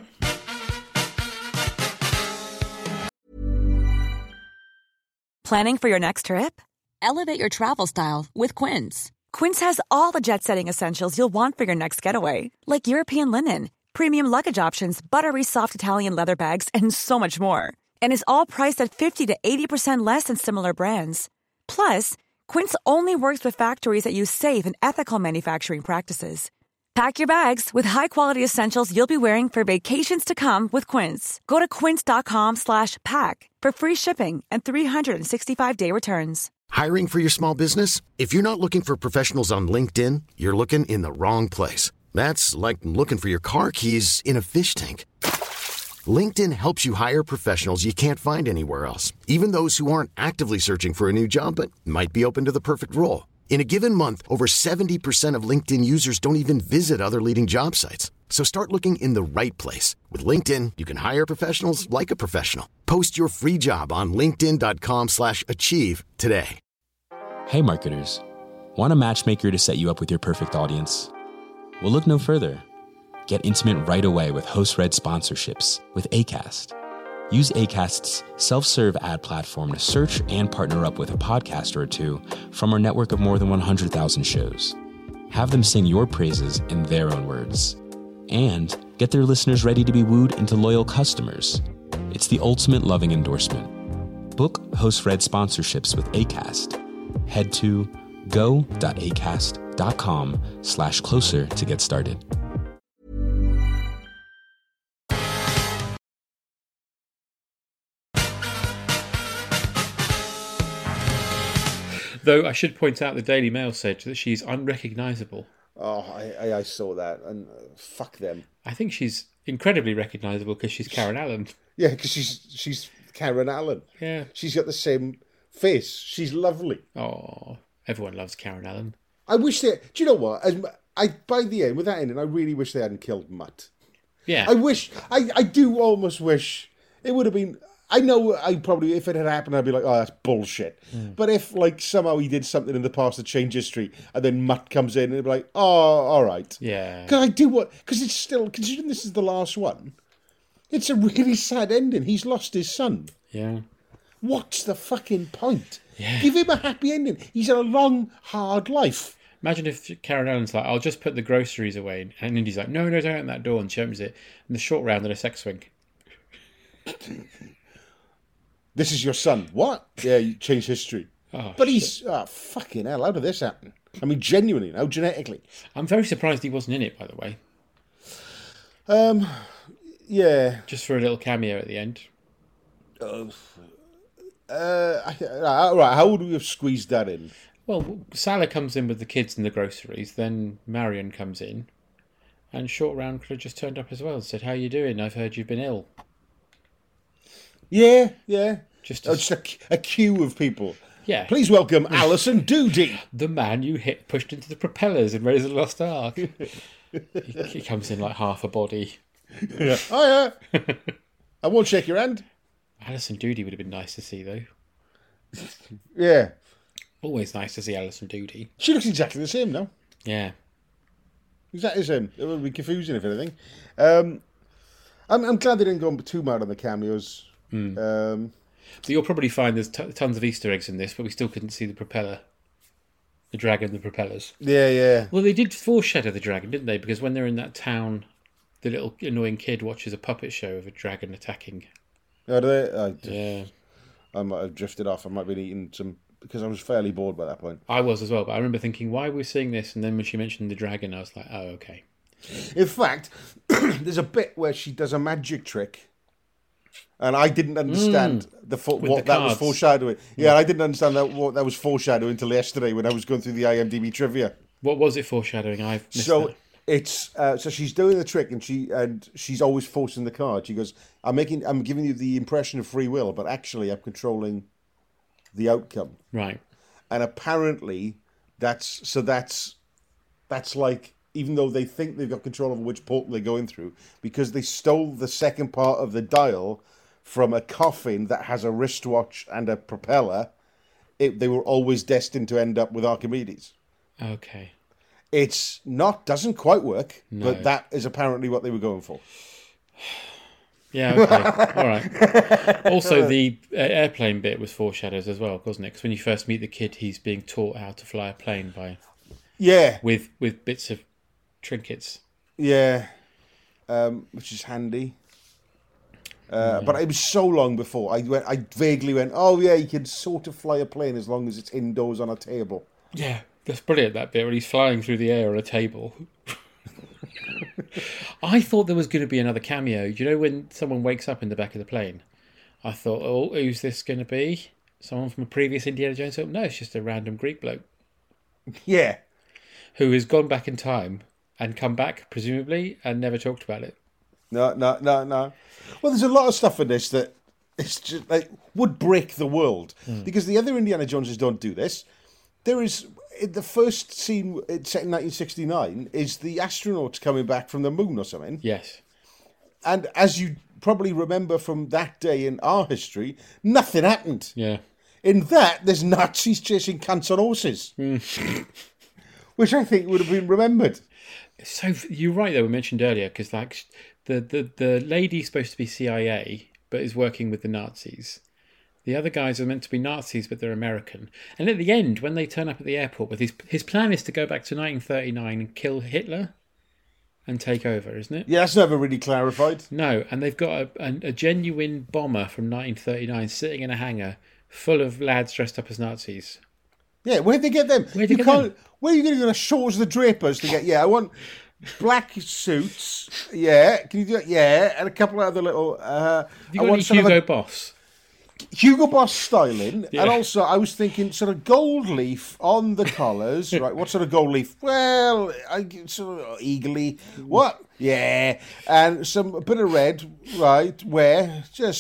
Planning for your next trip? Elevate your travel style with Quince. Quince has all the jet-setting essentials you'll want for your next getaway, like European linen, premium luggage options, buttery soft Italian leather bags, and so much more. And is all priced at 50 to 80% less than similar brands. Plus, Quince only works with factories that use safe and ethical manufacturing practices. Pack your bags with high-quality essentials you'll be wearing for vacations to come with Quince. Go to quince.com/pack for free shipping and 365-day returns. Hiring for your small business? If you're not looking for professionals on LinkedIn, you're looking in the wrong place. That's like looking for your car keys in a fish tank. LinkedIn helps you hire professionals you can't find anywhere else, even those who aren't actively searching for a new job but might be open to the perfect role. In a given month, over 70% of LinkedIn users don't even visit other leading job sites. So start looking in the right place. With LinkedIn, you can hire professionals like a professional. Post your free job on linkedin.com/achieve today. Hey marketers, want a matchmaker to set you up with your perfect audience? Well, look no further. Get intimate right away with host-read sponsorships with Acast. Use Acast's self-serve ad platform to search and partner up with a podcaster or two from our network of more than 100,000 shows. Have them sing your praises in their own words. And get their listeners ready to be wooed into loyal customers. It's the ultimate loving endorsement. Book host-read sponsorships with Acast. Head to go.acast.com/closer to get started. Though I should point out the Daily Mail said that she's unrecognisable. Oh, I saw that, and fuck them. I think she's incredibly recognisable because she's Karen Allen. Yeah, because she's Karen Allen. Yeah. She's got the same face. She's lovely. Oh, everyone loves Karen Allen. I wish they... Do you know what? By the end, with that ending, I really wish they hadn't killed Mutt. Yeah. I do almost wish it would have been. I know if it had happened, I'd be like, oh, that's bullshit. But if, like, somehow he did something in the past to change history, and then Mutt comes in and it'd be like, oh, all right. Yeah. Because it's still, considering this is the last one, it's a really sad ending. He's lost his son. Yeah. What's the fucking point? Yeah. Give him a happy ending. He's had a long, hard life. Imagine if Karen Allen's like, I'll just put the groceries away. And Indy's like, no, don't open that door. And she opens it. And the short round and a sex swing. This is your son. What? Yeah, you changed history. Oh, but he's... Oh, fucking hell, how did this happen? I mean, genuinely, now, genetically. I'm very surprised he wasn't in it, by the way. Yeah. Just for a little cameo at the end. Right, how would we have squeezed that in? Well, Salah comes in with the kids and the groceries. Then Marion comes in. And Short Round could have just turned up as well and said, how you doing? I've heard you've been ill. Yeah. Just a queue of people. Yeah. Please welcome Alison Doody. The man you pushed into the propellers in Raiders of the Lost Ark. he comes in like half a body. Yeah. Oh, yeah. I won't shake your hand. Alison Doody would have been nice to see, though. Yeah. Always nice to see Alison Doody. She looks exactly the same now. Yeah. Exactly the same. It would be confusing, if anything. I'm glad they didn't go too mad on the cameos. So you'll probably find there's tons of Easter eggs in this, but we still couldn't see the propeller. The dragon, the propellers. Yeah. Well, they did foreshadow the dragon, didn't they? Because when they're in that town, the little annoying kid watches a puppet show of a dragon attacking. Oh, do they? Yeah. I might have drifted off. I might have been eating some... Because I was fairly bored by that point. I was as well, but I remember thinking, why are we seeing this? And then when she mentioned the dragon, I was like, oh, okay. In fact, there's a bit where she does a magic trick. And I didn't understand what that was foreshadowing. Yeah, I didn't understand what that was foreshadowing until yesterday when I was going through the IMDb trivia. What was it foreshadowing? I've missed that. It's so she's doing the trick and she's always forcing the card. She goes, I'm giving you the impression of free will, but actually I'm controlling the outcome. Right. And apparently that's like, even though they think they've got control over which portal they're going through, because they stole the second part of the dial from a coffin that has a wristwatch and a propeller, they were always destined to end up with Archimedes. Okay. It's doesn't quite work, No. but that is apparently what they were going for. Yeah, okay. All right. Also, the airplane bit was foreshadowed as well, wasn't it? Because when you first meet the kid, he's being taught how to fly a plane with bits of trinkets. Yeah, which is handy. But it was so long before I vaguely went, oh yeah, you can sort of fly a plane as long as it's indoors on a table. Yeah, that's brilliant, that bit where he's flying through the air on a table. I thought there was going to be another cameo. You know when someone wakes up in the back of the plane? I thought, oh, who's this going to be? Someone from a previous Indiana Jones film? No, it's just a random Greek bloke. Yeah. Who has gone back in time and come back, presumably, and never talked about it. No. Well, there's a lot of stuff in this that it's just like would break the world because the other Indiana Joneses don't do this. There is the first scene set in 1969 is the astronauts coming back from the moon or something. Yes. And as you probably remember from that day in our history, nothing happened. Yeah. In that, there's Nazis chasing cunts on horses, which I think would have been remembered. So you're right, though. We mentioned earlier because like the lady's supposed to be CIA, but is working with the Nazis. The other guys are meant to be Nazis, but they're American. And at the end, when they turn up at the airport, with his plan is to go back to 1939 and kill Hitler and take over, isn't it? Yeah, that's never really clarified. No, and they've got a genuine bomber from 1939 sitting in a hangar full of lads dressed up as Nazis. Yeah, where'd they get them? Where are you going to go to Shores of the Drapers to get? Yeah, I want black suits. Yeah, can you do it? Yeah, and a couple of other little. Have you got any Hugo Boss? Hugo Boss styling, and also I was thinking sort of gold leaf on the collars, right? What sort of gold leaf? Well, sort of eagerly. What? Yeah, and a bit of red, right? Where just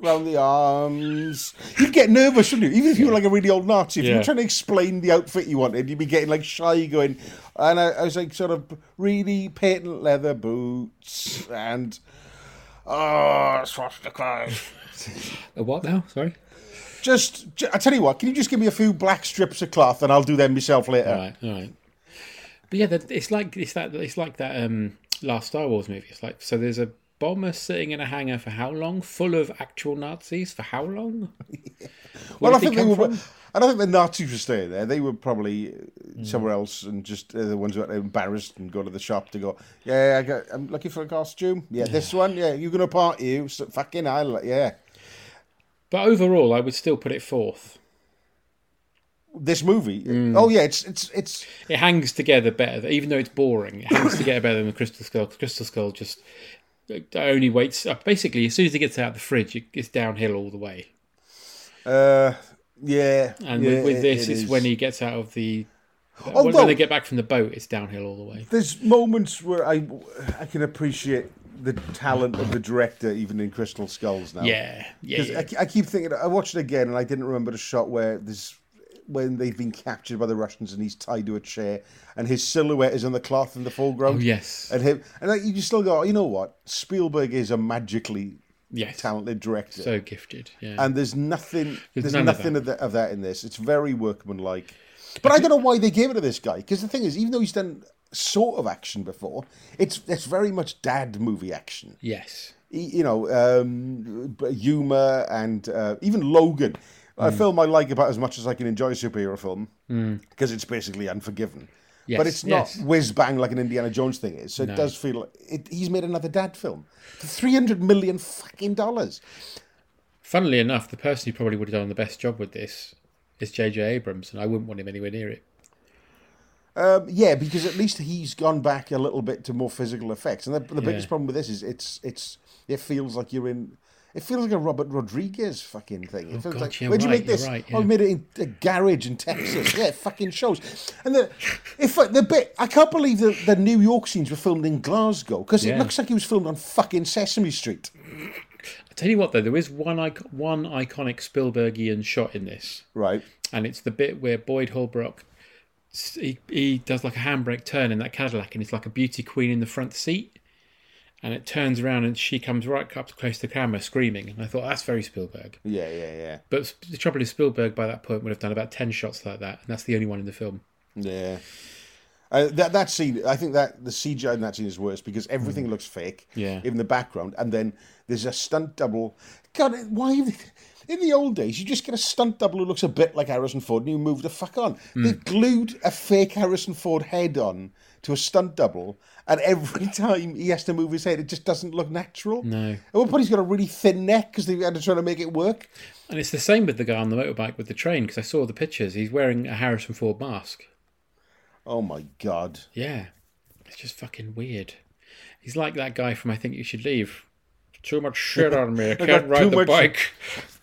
around the arms. You'd get nervous, wouldn't you? Even if you were like a really old Nazi, if you were trying to explain the outfit you wanted, you'd be getting like shy going, and I was like sort of really patent leather boots and swastika. A what now? Sorry? Just, I tell you what, can you just give me a few black strips of cloth and I'll do them myself later? All right. But yeah, it's like that last Star Wars movie. It's like, so there's a bomber sitting in a hangar for how long? Full of actual Nazis for how long? Well, I don't think the Nazis were staying there. They were probably somewhere else, and just the ones who were embarrassed and go to the shop to go, I'm looking for a costume. Yeah, this one. Yeah, you're gonna party. You so fucking yeah. But overall, I would still put it fourth. This movie, oh yeah, it's it hangs together better. Even though it's boring, it hangs together better than the Crystal Skull. Crystal Skull just only waits. Basically, as soon as it gets out of the fridge, it's downhill all the way. Yeah. And with this, it's when he gets out of the. When they get back from the boat, it's downhill all the way. There's moments where I can appreciate the talent of the director, even in Crystal Skulls now. Yeah. I keep thinking, I watched it again, and I didn't remember the shot where when they've been captured by the Russians and he's tied to a chair and his silhouette is on the cloth in the foreground. Oh, yes. And you still go, you know what? Spielberg is a magically talented director. So gifted, yeah. And there's nothing of that in this. It's very workmanlike. But I don't know why they gave it to this guy, because the thing is, even though he's done sort of action before, it's very much dad movie action. Yes. Humor and even Logan. A film I like about as much as I can enjoy a superhero film, because it's basically Unforgiven. Yes, but it's not whiz-bang like an Indiana Jones thing is. So it does feel he's made another dad film for $300 million fucking dollars. Funnily enough, the person who probably would have done the best job with this is J.J. Abrams, and I wouldn't want him anywhere near it. Yeah, because at least he's gone back a little bit to more physical effects. And the biggest problem with this is it feels like you're in. It feels like a Robert Rodriguez fucking thing. It feels like, where'd you make this? Right, yeah. Oh, we made it in a garage in Texas. Yeah, it fucking shows. And the bit, I can't believe the New York scenes were filmed in Glasgow, because it looks like it was filmed on fucking Sesame Street. I tell you what, though, there is one iconic Spielbergian shot in this. Right. And it's the bit where Boyd Holbrook, he does like a handbrake turn in that Cadillac, and it's like a beauty queen in the front seat. And it turns around and she comes right up close to the camera screaming. And I thought, that's very Spielberg. Yeah. But the trouble is, Spielberg by that point would have done about 10 shots like that. And that's the only one in the film. Yeah. That scene, I think that the CGI in that scene is worse because everything looks fake. Yeah. In the background. And then there's a stunt double. God, why... In the old days, you just get a stunt double who looks a bit like Harrison Ford and you move the fuck on. They glued a fake Harrison Ford head on to a stunt double, and every time he has to move his head, it just doesn't look natural. No. At one point, he's got a really thin neck because they had to try to make it work. And it's the same with the guy on the motorbike with the train, because I saw the pictures. He's wearing a Harrison Ford mask. Oh, my God. Yeah. It's just fucking weird. He's like that guy from I Think You Should Leave. Too much shit on me. I can't ride the bike.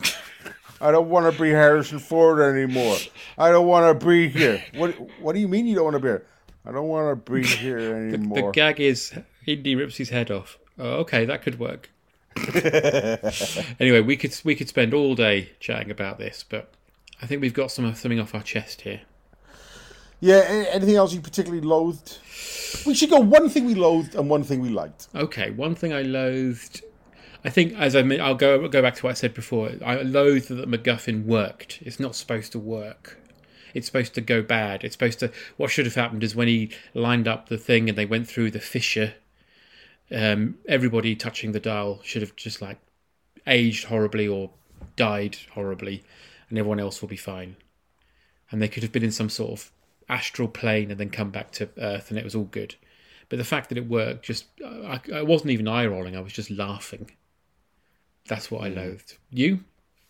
I don't want to be Harrison Ford anymore. I don't want to be here. What do you mean you don't want to be here? I don't want to be here anymore. The gag is Indy rips his head off. Oh, okay, that could work. Anyway, we could spend all day chatting about this, but I think we've got something off our chest here. Yeah, anything else you particularly loathed? We should go one thing we loathed and one thing we liked. Okay, one thing I loathed... I think, as I mean, I'll go back to what I said before. I loathe that MacGuffin worked. It's not supposed to work. It's supposed to go bad. It's supposed to... What should have happened is when he lined up the thing and they went through the fissure, everybody touching the dial should have just, like, aged horribly or died horribly, and everyone else will be fine. And they could have been in some sort of astral plane and then come back to Earth, and it was all good. But the fact that it worked, just... I wasn't even eye-rolling. I was just laughing. That's what I loathed. You?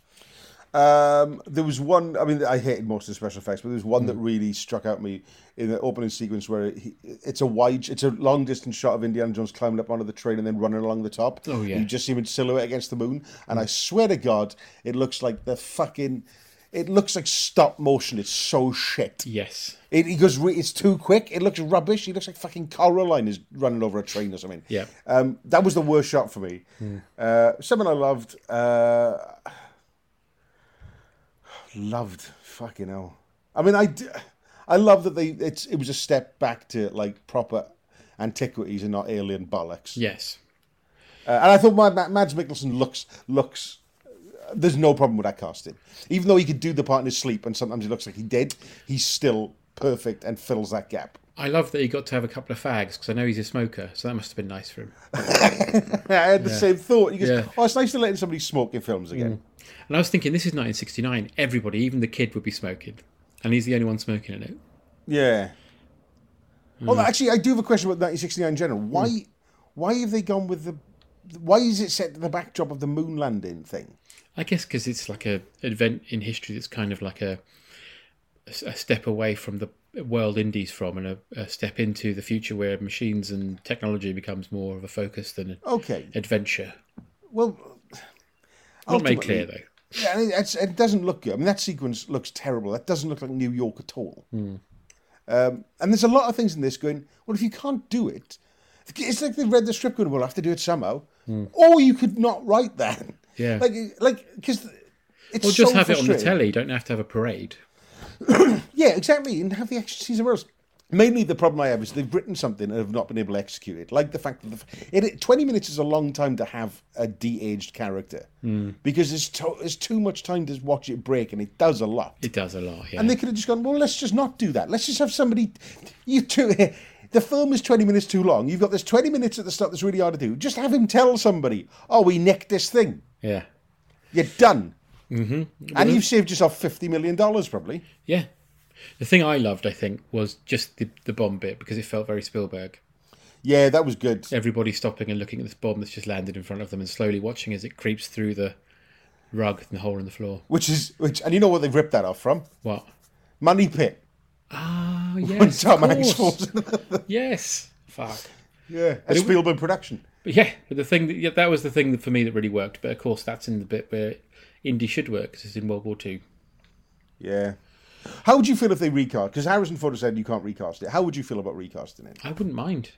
There was one, I mean, I hated most of the special effects, but there was one that really struck out me in the opening sequence where it's a long distance shot of Indiana Jones climbing up onto the train and then running along the top. Oh, yeah. And you just see him in silhouette against the moon. And I swear to God, it looks like the fucking... it looks like stop motion. It's so shit. Yes. He goes, it's too quick. It looks rubbish. He looks like fucking Coraline is running over a train or something. Yeah. That was the worst shot for me. Something I loved. Fucking hell. I mean, I love that it was a step back to like proper antiquities and not alien bollocks. Yes. And I thought Mads Mikkelsen looks. There's no problem with that casting. Even though he could do the part in his sleep, and sometimes he looks like he did, he's still perfect and fills that gap. I love that he got to have a couple of fags, because I know he's a smoker, so that must have been nice for him. I had the same thought. He goes, it's nice to let somebody smoke in films again. And I was thinking, this is 1969. Everybody, even the kid, would be smoking. And he's the only one smoking in it. Yeah. Well, actually, I do have a question about 1969 in general. Why have they gone with why is it set to the backdrop of the moon landing thing? I guess because it's like an event in history that's kind of like a step away from the world Indy's from, and a step into the future where machines and technology becomes more of a focus than adventure. Well, not made clear though. Yeah, it doesn't look good. I mean, that sequence looks terrible. That doesn't look like New York at all. And there's a lot of things in this going, well, if you can't do it, it's like they've read the script going, we'll have to do it somehow. Or you could not write that. Yeah. Like because it's or just so have it on the frustrating. telly. You don't have to have a parade. Yeah, exactly. And have the extra season rules. Mainly the problem I have is they've written something and have not been able to execute it. Like the fact that 20 minutes is a long time to have a de-aged character. Because there's too much time to watch it break, and it does a lot. It does a lot, yeah. And they could have just gone, well, let's just not do that. Let's just have somebody... The film is 20 minutes too long. You've got this 20 minutes at the start that's really hard to do. Just have him tell somebody, oh, we nicked this thing. Yeah. You're done. Mm-hmm. And you've saved yourself $50 million, probably. Yeah. The thing I loved, I think, was just the bomb bit, because it felt very Spielberg. Yeah, that was good. Everybody stopping and looking at this bomb that's just landed in front of them and slowly watching as it creeps through the rug and the hole in the floor. And you know what they've ripped that off from? What? Money Pit. Ah, yes. Tom Hanks falls in Yes. Fuck. Yeah, a Spielberg production. But the thing that was the thing that for me that really worked. But of course, that's in the bit where Indy should work, because it's in World War II. Yeah. How would you feel if they recast? Because Harrison Ford said you can't recast it. How would you feel about recasting it? I wouldn't mind.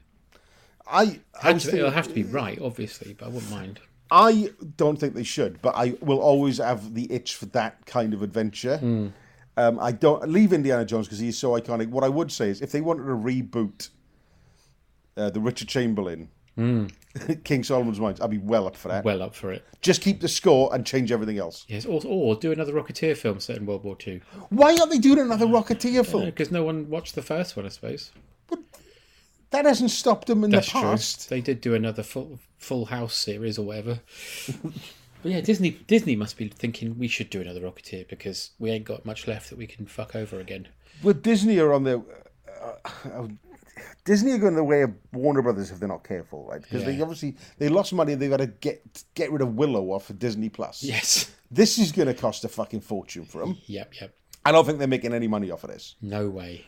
It'll have to be right, obviously, but I wouldn't mind. I don't think they should, but I will always have the itch for that kind of adventure. I don't leave Indiana Jones because he's so iconic. What I would say is, if they wanted to reboot the Richard Chamberlain, King Solomon's Mines, I'd be well up for that. Well up for it. Just keep the score and change everything else. Yes, or do another Rocketeer film set in World War II. Why aren't they doing another Rocketeer film? Because no one watched the first one, I suppose. But that hasn't stopped them in the past. True. They did do another Full House series or whatever. But yeah, Disney must be thinking we should do another Rocketeer, because we ain't got much left that we can fuck over again. But Disney are on their... Disney are going the way of Warner Brothers if they're not careful, right? Because they lost money and they've got to get rid of Willow off of Disney Plus. Yes. This is going to cost a fucking fortune for them. Yep. I don't think they're making any money off of this. No way.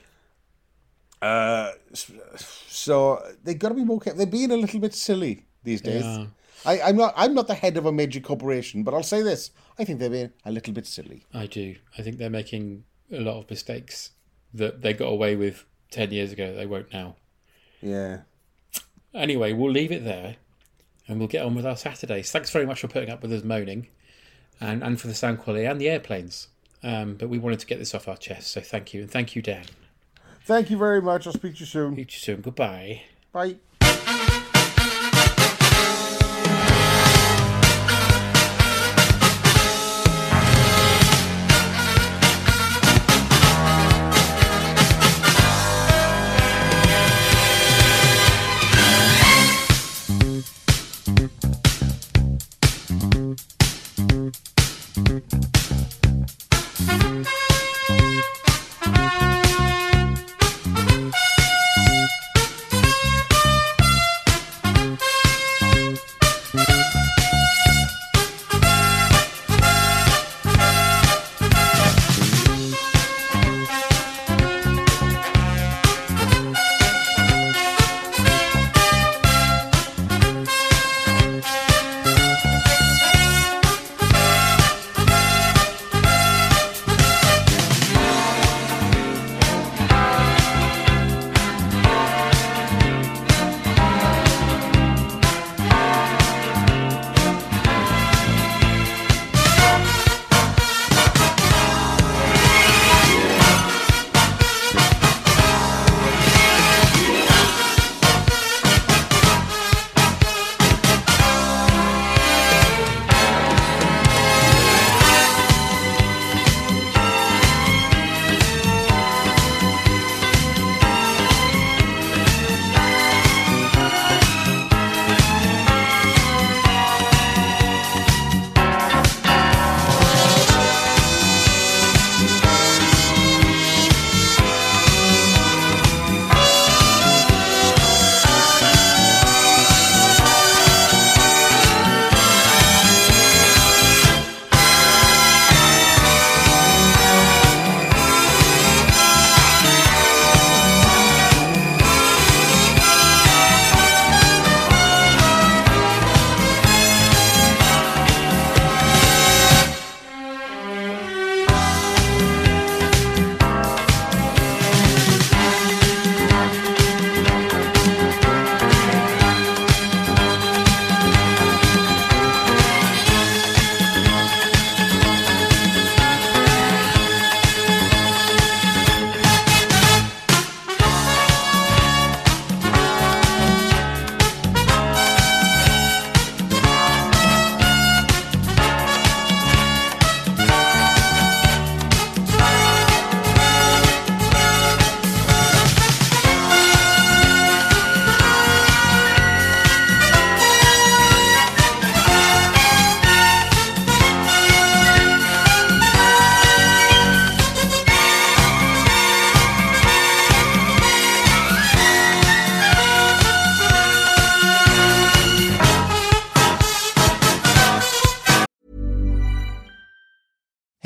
So they've got to be more careful. They're being a little bit silly these days. Yeah. I'm not the head of a major corporation, but I'll say this. I think they're being a little bit silly. I do. I think they're making a lot of mistakes that they got away with 10 years ago that they won't now. Yeah. Anyway, we'll leave it there and we'll get on with our Saturdays. Thanks very much for putting up with us moaning and for the sound quality and the airplanes. But we wanted to get this off our chest, so thank you. And thank you, Dan. Thank you very much. I'll speak to you soon. Speak to you soon. Goodbye. Bye.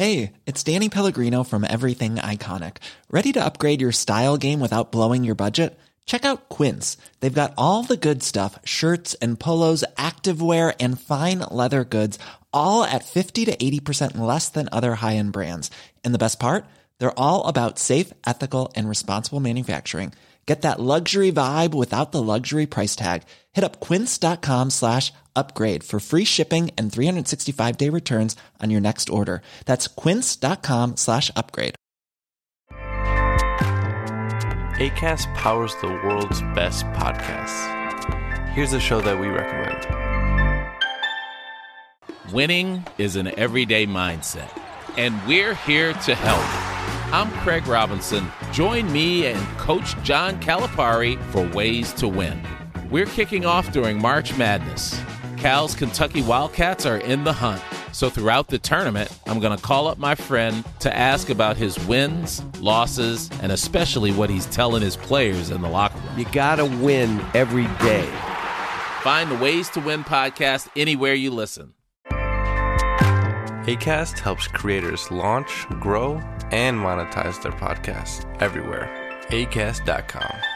Hey, it's Danny Pellegrino from Everything Iconic. Ready to upgrade your style game without blowing your budget? Check out Quince. They've got all the good stuff, shirts and polos, activewear, and fine leather goods, all at 50 to 80% less than other high-end brands. And the best part? They're all about safe, ethical, and responsible manufacturing. Get that luxury vibe without the luxury price tag. Hit up quince.com/upgrade for free shipping and 365-day returns on your next order. That's quince.com/upgrade. Acast powers the world's best podcasts. Here's a show that we recommend. Winning is an everyday mindset, and we're here to help. I'm Craig Robinson. Join me and Coach John Calipari for Ways to Win. We're kicking off during March Madness. Cal's Kentucky Wildcats are in the hunt. So throughout the tournament, I'm going to call up my friend to ask about his wins, losses, and especially what he's telling his players in the locker room. You got to win every day. Find the Ways to Win podcast anywhere you listen. Acast helps creators launch, grow, and monetize their podcasts everywhere. Acast.com.